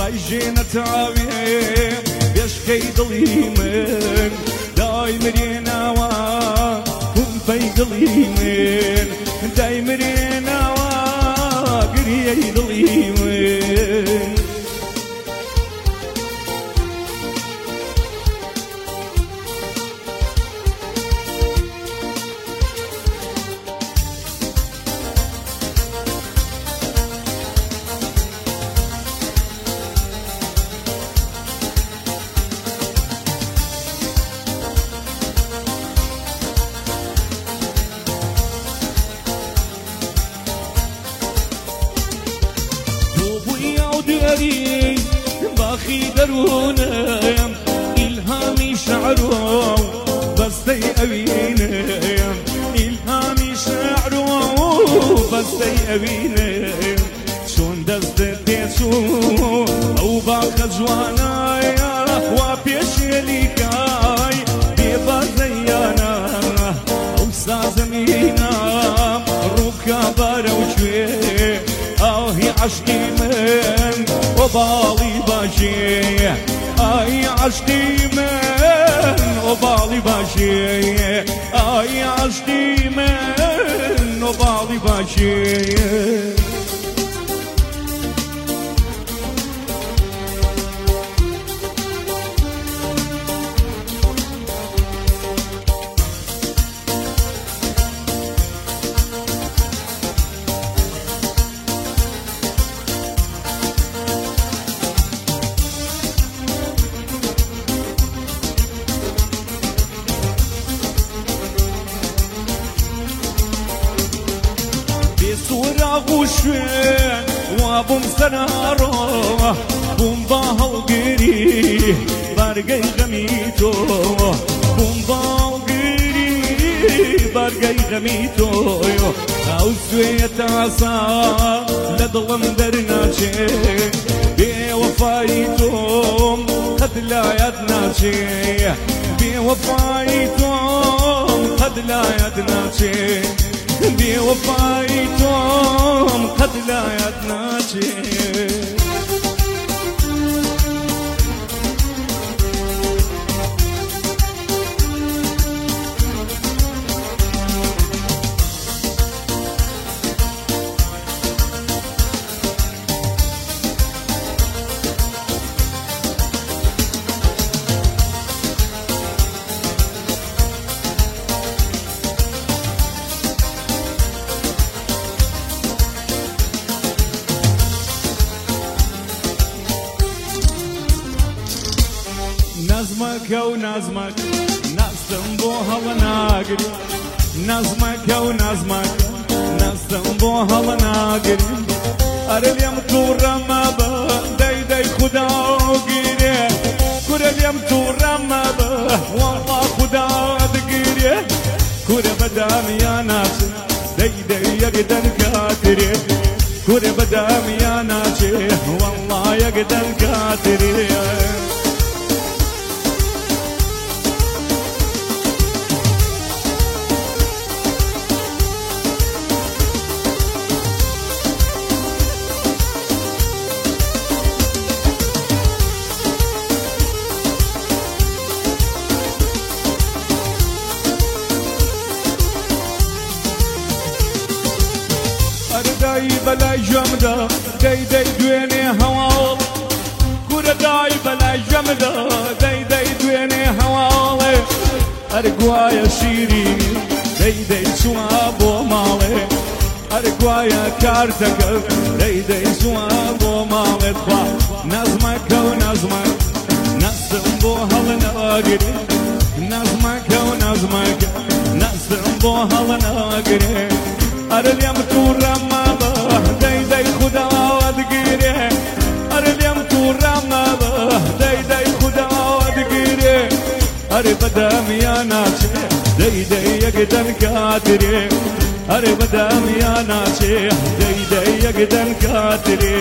ڕایژێنە تاوێ بێشکەی دڵی من دای مرێناوە کومپەی دڵی من دای مرێناوە گریەی دڵی من باخی درونم إلهامي شعره بستي أبينم إلهامي شعره بستي أبينم شون دست تيسون أو باخ جوانايا وبيش يليكاي بيبا زيانا أو سازمينا روكا باروشوي آهی عشقی من و بالی باشی آهی عشقی من و بالی باشی آهی عشقی من و بالی باشی وشوين وابم سنارو بوم باهوغري بارغي غميتو بوم باهوغري بارغي غميتو او سويت عصا لظلم درناچي بوفايتم قد لا يدناچي بوفايتم قد لا يدناچي بوفايتم قد لا يدناچي نظمك ونظمك نظم بوها وناقري نظمك ونظمك نظم بوها وناقري اليوم تورما داي داي خدا وقيري كل اليوم تورما والله خدا تقيري كل بدام يا ناس داي داي يقدر كاتري كل بدام يا ناس والله يقدر كاتري داي بلا جمدا داي داي دويني هوال كورا داي بلا جمدا داي داي دويني هوال أرقوايا شيرين داي داي سوابو مالي أرقوايا كارتك داي داي سوابو مالي نظمك ونظمك نظم بوها لناقري نظمك ونظمك نظم بوها لناقري اليوم تورما داي داي خدا ودقيري اليوم تورما داي داي خدا ودقيري بدام يا ناشي داي داي يقدر كاتري بدام يا ناشي داي داي يقدر كاتري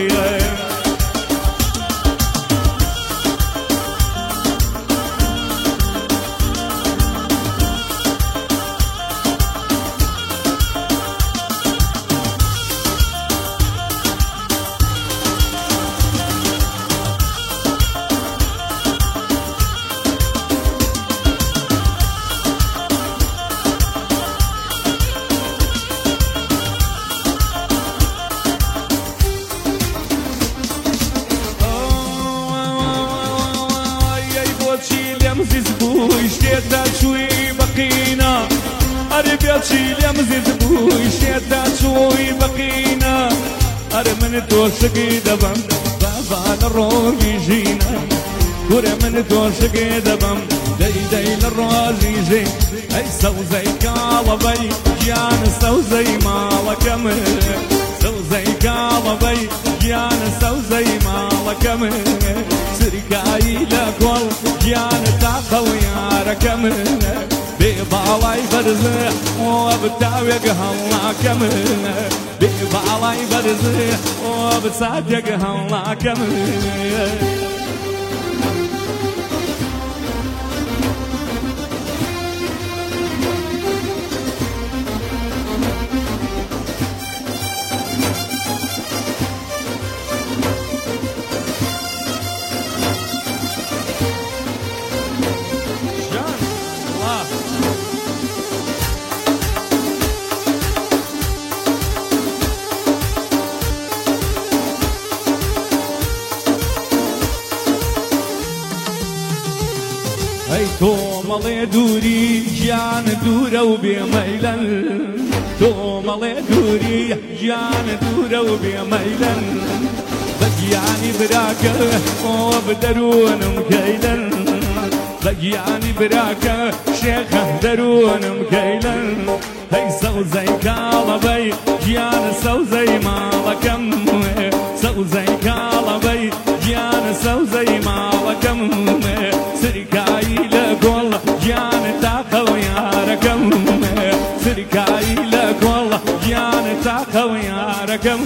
أري بيتشي لمزيد بوي شيتا شوي بقينا أري من توشقي دبم بابا للروي جينا كوري من توشقي دبم دي دي للروي جي أي سو زي كالبي جيان سو زي مالكم سو زي كالبي جيان سو زي مالكم سرقاي لكل جيان تاقوي عركم ببالاي برزه وبتاويق هلا كمل ببالاي برزه وبتصدق هلا كمل تو ماڵێ دووری گیان دوورە و بێمەیلەن تۆ ماڵێ دووری گیان دوورە و بێمەیلەن بە گیانی براکە ئۆ بدەروونم کەیلەن بە گیانی براکە شێخە دەروونم کەیلەن هەی سەوزەی کاڵەبەی گیان سەوزەی ماڵەکەم سەوزەی کاڵەبەی گیان سەوزەی ماڵەکەم سرکایی لگل جان تاقو یارکم سرکایی لگل جان تاقو یارکم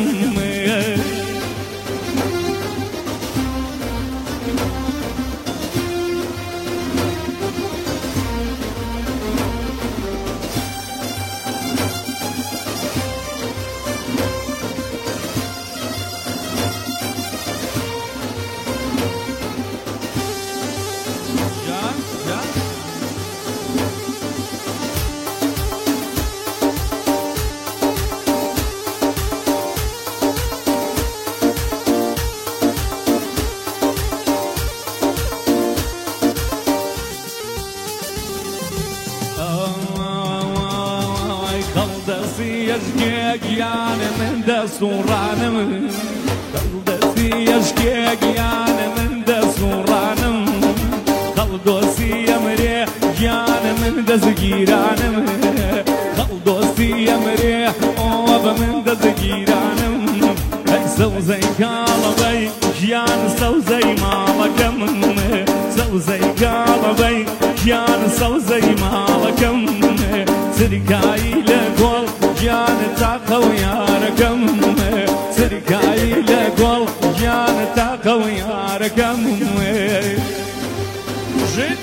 يشكيك من دسورانم قلدسي يشكيك من دسورانم قلدسي يمري جان من دزجيرانم قلدسي يمري اوب من دزجيرانم هاي سوزي كالبي جان سوزي مالكم سوزي كالبي جان سوزي مالكم سركاي لقول جان تاقو ياركم سركاي لقول جان تاقو ياركم جد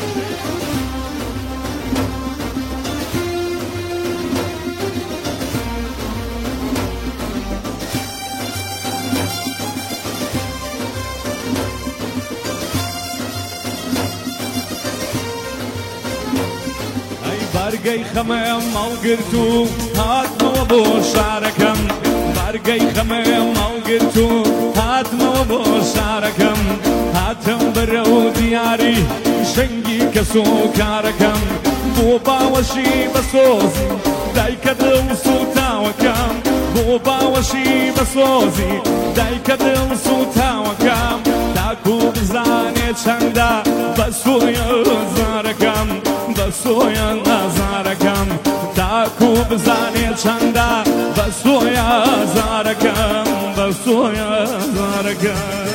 بارقي خمام موقرتو هاتمو ابو شاركم بارقي خمام موقرتو هاتمو ابو شاركم هاتم برو دياري شنقي كسو كاركم بوبا وشي بسوزي دايك دل صوتا وكم بوبا وشي بسوزي دايك دل صوتا وكم تاكو بزاني چندا بسويا زاركم بسويا زاركم تاكو بزاني چندا بسويا زاركم بسويا زاركم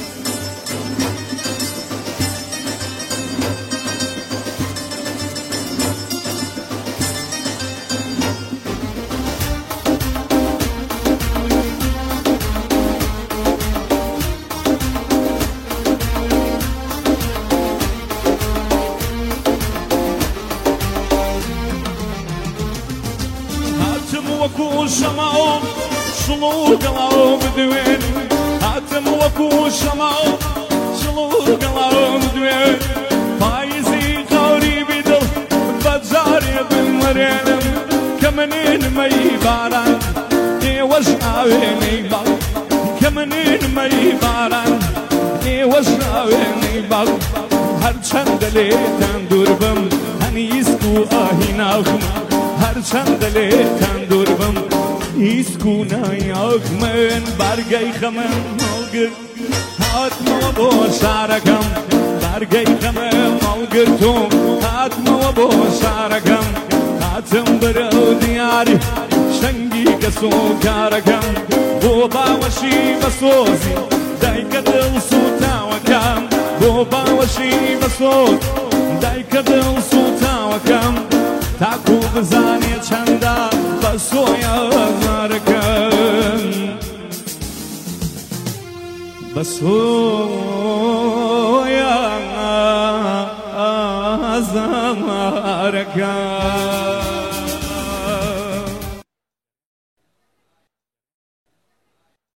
وكو شمعو شلو قلعو بدوين هاتم وكو شمعو شلو قلعو بدوين فايزي قوري بدل بجاري بالمرينم كمنين مي باران اي وشعويني بال كمنين مي باران اي وشعويني بال هر چند ليتن دربم هني يسكو آهين آخم هەرچەندە لێتان دوور بم هیچکوونای ئەک من بەرگەی خەمم هەڵگرت هاتمەوە بۆ شارەکەم بەرگەی خەمم هەڵگرتوم هاتمەوە بۆ شارەکەم هاتم بەرەو دیاری شەنگی کەس و کارەکەم بۆ باوەشی بەسۆزی دایکە دڵ سوتاوەکەم بۆ باوەشی بەسۆز دایکە دڵ سوتاوەکەم تاکو بزانێ چەندە بە سۆیە زارەکەم بە سۆ